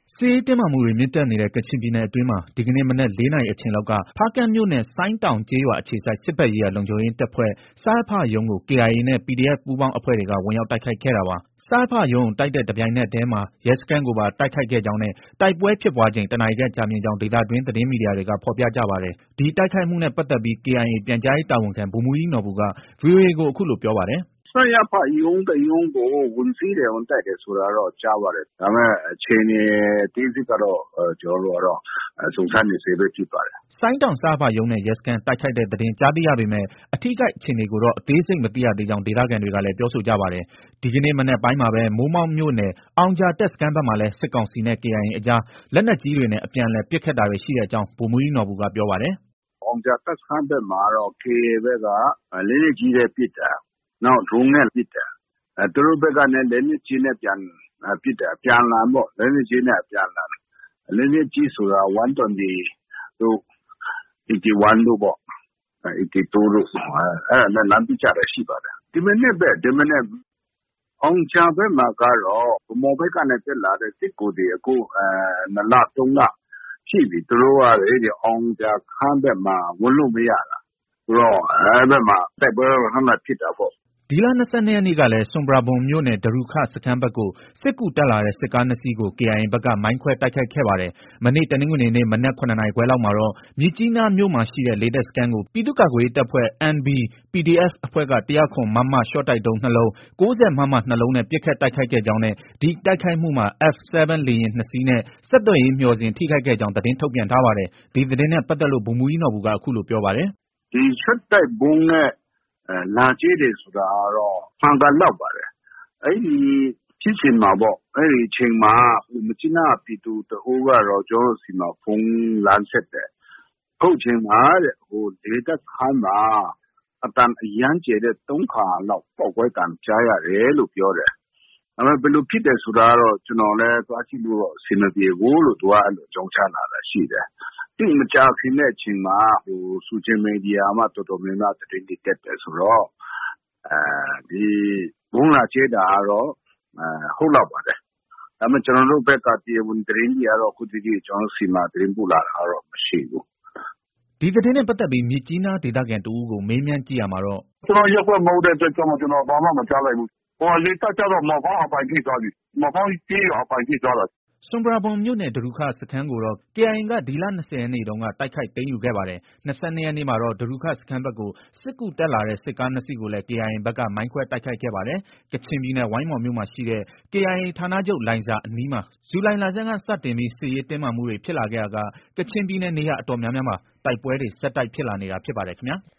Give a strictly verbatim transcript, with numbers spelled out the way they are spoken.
စစ်ရေးတင်းမာမှုတွေမြင့်တက်နေတဲ့ကချင်ပြည်နယ်အတွင်းမှာဒီကနေ့မနက်လေးနာရီအချိန်လောက်ကဖားကန့်မြို့နယ်ဆိုင်းတောင်ကျေးရွာအခြေစိုက်စစ်ဘက်ရေးရာလုံခြုံရေးတပ်ဖွဲ့စရဖရုံးကို ကေအိုင်အေ နဲ့ ပီဒီအက်ဖ် ပူးပေါင်းအဖွဲ့တွေကဝင်ရောက်တိုက်ခိုက်ခဲ့တာပါ။စရဖရုံးကိုတိုက်တဲ့တပြိုင်နက်တည်းမှာရဲစခန်းကိုပါတိုက်ခိုက်ခဲ့ကြောင်းနဲ့တိုက်ပွဲဖြစ်ပွားချိန်တနာရီခန့်ကြာမြင့်ကြောင်းဒေသတွင်းသတင်းမီဒီယာတွေကဖော်ပြကြပါတယ်။ဒီတိုက်ခိုက်မှုနဲ့ပတ်သက်ပြီး ကေအိုင်အေပြန်ကြားရေးတာဝန်ခံဗိုလ်မှူးကြီးနော်ဘူက ဗွီအိုအေကိုအခုလိုပြောပါတယ်။ "စရဖရုံးတရုံးကိုဝင်စီးတယ်ဝင်တိုက်တယ်ဆိုတာတော့ကြားပါတယ်။ဒါပေမဲ့အခြေအနေအသေးစိတ်ကတော့ကျနော်တို့ကတော့စုံစမ်းနေဆဲပဲဖြစ်ပါတယ်။"ဆိုင်းတောင်စရဖရုံးနဲ့ရဲစခန်းတိုက်ခိုက်တဲ့သတင်းကြားသိရပေမဲ့အထိအခိုက်အခြေအနေကိုတော့အသေးစိတ်မသိရသေးကြောင်းဒေသခံတွေကလည်းပြောဆိုကြပါတယ်။ဒီကနေ့မနက်ပိုင်းမှာပဲမိုးမောက်မြို့နယ်အောင်ဂျာတပ်စခန်းဘက်မှာလည်းစစ်ကောင်စီနဲ့ ကေအိုင်အေအကြားလက်နက်ကြီးတွေနဲ့အပြန်အလှန်ပစ်ခတ်တာတွေရှိတဲ့အကြောင်းဗိုလ်မှူးကြီးနော်ဘူကပြောပါတယ်။"အောင်ဂျာတပ်စခန်းဘက်မှာတော့ ကေအေအေဘက်ကလက်နက်ကြီးနဲ့ပစ်တာ။နောက်ဒရုန်းနဲ့ပစ်တာ။သူတို့ဘက်ကလည်းလက်နက်ကြီးနဲ့ပြန်ပစ်တယ်။အပြန်အလှန်ပေါ့။လက်နက်ကြီးနဲ့အပြန်အလှန်။လက်နက်ကြီးဆိုတာ one twenty တို့ eighty one တို့ပေါ့။ eighty two တို့အဲဒါနဲ့လှမ်းပစ်ကြတာရှိပါတယ်။ဒီမနက်ပဲဒီမနက်အောင်ဂျာဘက်မှာကတော့ဗန်းမော်ဘက်ကနေတက်လာတဲ့စစ်ကူတွေအခုနှစ်လသုံးလရှိပြီ။သူတို့ကအဲဒီအောင်ဂျာစခန်းဘက်မှာဝင်လို့မရတာ။ဆိုတော့အဲဒီဘက်မှာတိုက်ပွဲခဏဖြစ်တာပေါ့။ "ဒီလ၂၂ရက်နေ့ကလည်းဆွမ်ပရာဘွမ်မြို့နယ်ဒရူခစခန်းဘက်ကိုစစ်ကူတက်လာတဲ့စစ်ကားနှစ်စီးကို ကေအိုင်အေဘက်ကမိုင်းခွဲတိုက်ခိုက်ခဲ့ပါတယ်။မနေ့တနင်္ဂနွေနေ့မနက်၇နာရီခွဲလောက်မှာတော့မြစ်ကြီးနားမြို့မှာရှိတဲ့လေတပ်စခန်းကိုပြည်သူ့ကာကွယ်ရေးတပ်ဖွဲ့ အန် ဘီ ပီဒီအက်ဖ် အဖွဲ့က ၁၀၇ မမ ရှော့တိုက်ဒုံး နှစ်လုံး၊ ၉၀ မမ နှစ်လုံးနဲ့ပစ်ခတ်တိုက်ခိုက်ခဲ့ကြောင်းနဲ့ဒီတိုက်ခိုက်မှုမှာ အက်ဖ် ဆဲဗင်း လေယာဉ်နှစ်စီးနဲ့ဆက်သွယ်ရေးမျှော်စင်ထိခိုက်ခဲ့ကြောင်းသတင်းထုတ်ပြန်ထားပါတယ်။ဒီသတင်းနဲ့ပတ်သက်လို့ဗိုလ်မှူးကြီးနော်ဘူကအခုလိုပြောပါတယ်။"ဒီရှော့တိုက်ဒုံးနဲ့လာကြဲတယ်ဆိုတာကတော့မှန်ကန်လောက်ပါတယ်။အဲဒီဖြစ်စဉ်မှာပေါ့အဲဒီအချိန်မှာမြစ်ကြီးနားကပြည်သူတဦးကတော့ကျနော်တို့ဆီမှာဖုန်းလှမ်းဆက်တယ်။အခုအချိန်မှာတဲ့လေတပ်စခန်းမှာအသံအရမ်းကျယ်တဲ့သုံးခါလောက်ပေါက်ကွဲသံကြားရတယ်လို့ပြောတယ်။ဒါပေမဲ့ဘယ်လိုဖြစ်တယ်ဆိုတာကတော့ကျနော်လည်းသွားကြည့်လို့အဆင်မပြေဘူးလို့သူကအဲလိုအကြောင်းကြားလာတာရှိတယ်။သိပ်မကြာခင်တဲ့အချိန်မှာဆိုရှယ်မီဒီယာမှာတော်တော်များများသတင်းတွေတက်တယ်ဆိုတော့ဒီဗုံးလာကြဲတာကတော့ဟုတ်လောက်ပါတယ်။ဒါပေမဲ့ကျနော်တို့ဘက်ကတရားဝင်သတင်းတွေကတော့အခုထိကျနော်တို့ဆီမှာသတင်းပို့လာတာတော့မရှိဘူး။" ဒီသတင်းနဲ့ပတ်သက်ပြီးမြစ်ကြီးနားဒေသခံတဦးကိုမေးမြန်းကြည့်ရာမှာတော့ "ကျနော်ရပ်ကွက်မဟုတ်တဲ့အတွက်ကြောင့်ကျနော်ဘာမှမကြားလိုက်ဘူး။လေတပ်ကျတော့မဖောင်းအပိုင်ထိသွားပြီ။မဖောင်းကျေးရွာအပိုင်ထိသွားတာ။ " ဆွမ်ပရာဘွမ်မြို့နယ်ဒရူခစခန်းကိုတော့ကေအိုင်အေကဒီလ၂၀ရက်နေ့တုန်းကတိုက်ခိုက်သိမ်းယူခဲ့ပါတယ်။၂၂ရက်နေ့မှာတော့ဒရူခစခန်းဘက်ကိုစစ်ကူတက်လာတဲ့စစ်ကားနှစ်စီးကိုလည်းကေအိုင်အေဘက်ကမိုင်းခွဲတိုက်ခိုက်ခဲ့ပါတယ်။ကချင်ပြည်နယ်ဝိုင်းမော်မြို့မှာရှိတဲ့ကေအိုင်အေဌာနချုပ်လိုင်ဇာအနီးမှာဇူလိုင်လဆန်းကစတင်ပြီးစစ်ရေးတင်းမာမှုတွေဖြစ်လာခဲ့ရာကကချင်ပြည်နယ်နေရာအတော်များများမှာတိုက်ပွဲတွေဆက်တိုက်ဖြစ်လာနေတာဖြစ်ပါတယ်ခင်ဗျာ။